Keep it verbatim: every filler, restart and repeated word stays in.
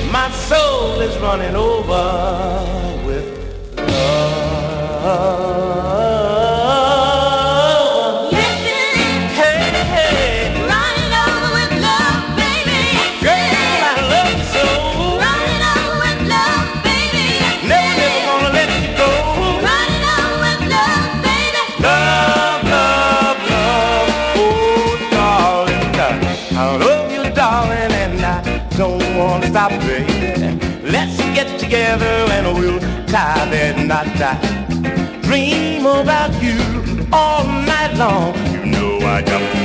My soul is running over with love. Yes, it is. Hey, hey. Running over with love, baby. Girl, I love you so. Running over with love, baby. Never, never gonna let you go. Running over with love, baby. Love, love, love. Oh, darling, darling. I love you, darling, and I don't wanna stop, baby. Let's get together and we'll tie that knot. I dream about you all night long. You know I jump